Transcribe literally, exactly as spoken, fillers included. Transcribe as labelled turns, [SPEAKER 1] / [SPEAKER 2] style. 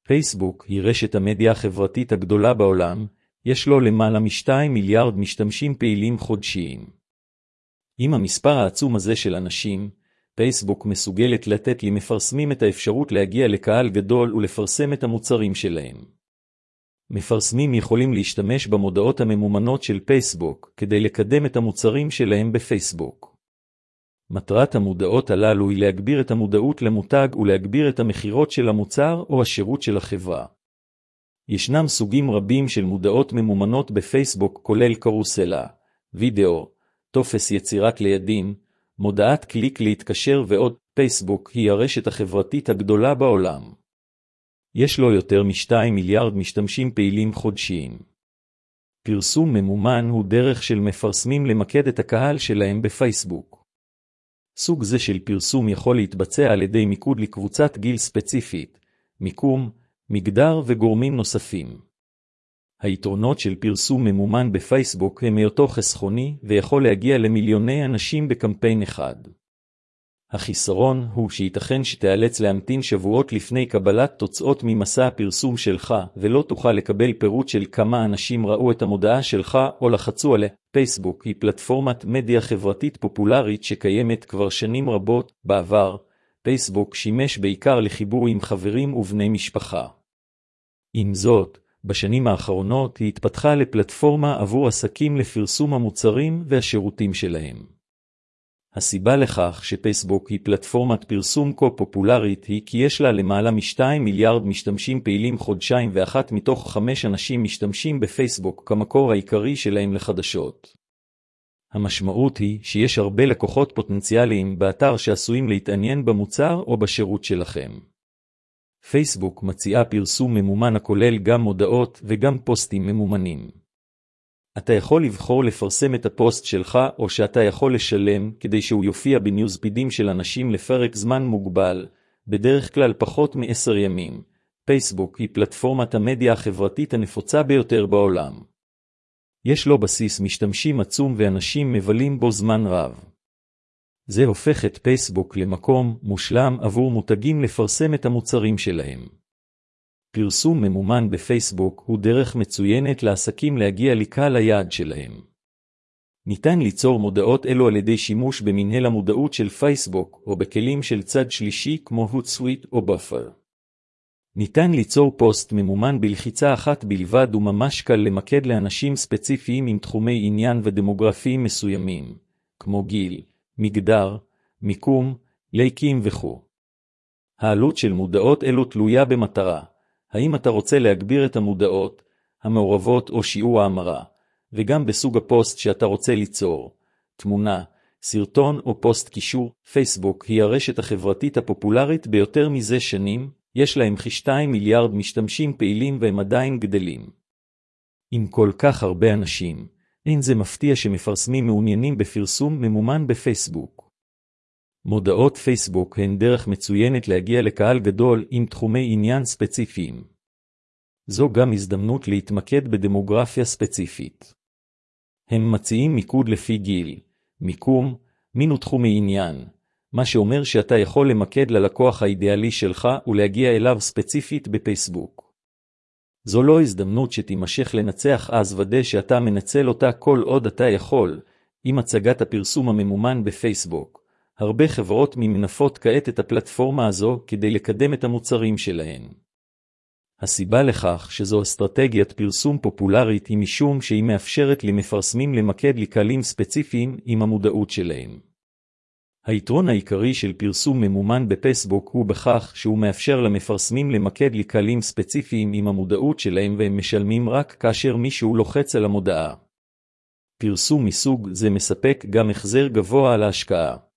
[SPEAKER 1] פייסבוק היא רשת המדיה החברתית הגדולה בעולם, יש לו למעלה משתיים מיליארד משתמשים פעילים חודשיים. עם המספר העצום הזה של אנשים, פייסבוק מסוגלת לתת למפרסמים את האפשרות להגיע לקהל גדול ולפרסם את המוצרים שלהם. מפרסמים יכולים להשתמש במודעות הממומנות של פייסבוק כדי לקדם את המוצרים שלהם בפייסבוק. מטרת המודעות הללו היא להגביר את המודעות למותג ולהגביר את המחירות של המוצר או השירות של החברה. ישנם סוגים רבים של מודעות ממומנות בפייסבוק כולל קרוסלה, וידאו, טופס יצירת לידים, מודעת קליק להתקשר ועוד. פייסבוק היא הרשת החברתית הגדולה בעולם. יש לו יותר משתיים מיליארד משתמשים פעילים חודשיים. פרסום ממומן הוא דרך של מפרסמים למקד את הקהל שלהם בפייסבוק. סוג זה של פרסום יכול להתבצע על ידי מיקוד לקבוצת גיל ספציפית, מיקום, מגדר וגורמים נוספים. היתרונות של פרסום ממומן בפייסבוק הם היותו חסכוני ויכול להגיע למיליוני אנשים בקמפיין אחד. החיסרון הוא שייתכן שתיאלץ להמתין שבועות לפני קבלת תוצאות ממסע הפרסום שלך ולא תוכל לקבל פירוט של כמה אנשים ראו את המודעה שלך או לחצו עליה. פייסבוק היא פלטפורמת מדיה חברתית פופולרית שקיימת כבר שנים רבות. בעבר, פייסבוק שימש בעיקר לחיבור עם חברים ובני משפחה. עם זאת, בשנים האחרונות היא התפתחה לפלטפורמה עבור עסקים לפרסום המוצרים והשירותים שלהם. הסיבה לכך שפייסבוק היא פלטפורמת פרסום כה פופולרית היא כי יש לה למעלה משתיים מיליארד משתמשים פעילים חודשיים ואחת מתוך חמש אנשים משתמשים בפייסבוק כמקור העיקרי שלהם לחדשות. המשמעות היא שיש הרבה לקוחות פוטנציאליים באתר שעשויים להתעניין במוצר או בשירות שלכם. פייסבוק מציעה פרסום ממומן הכולל גם מודעות וגם פוסטים ממומנים. אתה יכול לבחור לפרסם את הפוסט שלך או שאתה יכול לשלם כדי שהוא יופיע בניוזפידים של אנשים לפרק זמן מוגבל, בדרך כלל פחות מעשר ימים. פייסבוק היא פלטפורמת המדיה החברתית הנפוצה ביותר בעולם. יש לו בסיס משתמשים עצום ואנשים מבלים בו זמן רב. זה הופך את פייסבוק למקום מושלם עבור מותגים לפרסם את המוצרים שלהם. פרסום ממומן בפייסבוק הוא דרך מצוינת לעסקים להגיע לקהל היעד שלהם. ניתן ליצור מודעות אלו על ידי שימוש במנהל המודעות של פייסבוק או בכלים של צד שלישי כמו הוטסוויט או באפר. ניתן ליצור פוסט ממומן בלחיצה אחת בלבד וממש קל למקד לאנשים ספציפיים עם תחומי עניין ודמוגרפיים מסוימים, כמו גיל, מגדר, מיקום, לייקים וכו'. העלות של מודעות אלו תלויה במטרה. האם אתה רוצה להגביר את המודעות, המעורבות או שיעור ההמרה, וגם בסוג הפוסט שאתה רוצה ליצור, תמונה, סרטון או פוסט קישור. פייסבוק היא הרשת החברתית הפופולרית ביותר מזה שנים, יש להם כשתיים מיליארד משתמשים פעילים והם עדיין גדלים. עם כל כך הרבה אנשים, אין זה מפתיע שמפרסמים מעוניינים בפרסום ממומן בפייסבוק. מודעות פייסבוק הן דרך מצוינת להגיע לקהל גדול עם תחומי עניין ספציפיים. זו גם הזדמנות להתמקד בדמוגרפיה ספציפית. הם מציעים מיקוד לפי גיל, מיקום, מין ותחומי עניין, מה שאומר שאתה יכול למקד ללקוח האידיאלי שלך ולהגיע אליו ספציפית בפייסבוק. זו לא הזדמנות שתימשך לנצח, אז ודא שאתה מנצל אותה כל עוד אתה יכול, עם הצגת הפרסום הממומן בפייסבוק. הרבה חברות ממנפות כעת את הפלטפורמה הזו כדי לקדם את המוצרים שלהן. הסיבה לכך שזו אסטרטגיית פרסום פופולרית היא משום שהיא מאפשרת למפרסמים למקד לקהלים ספציפיים עם המודעות שלהם. היתרון העיקרי של פרסום ממומן בפייסבוק הוא בכך שהוא מאפשר למפרסמים למקד לקהלים ספציפיים עם המודעות שלהם והם משלמים רק כאשר מישהו לוחץ על המודעה. פרסום מסוג זה מספק גם החזר גבוה על ההשקעה.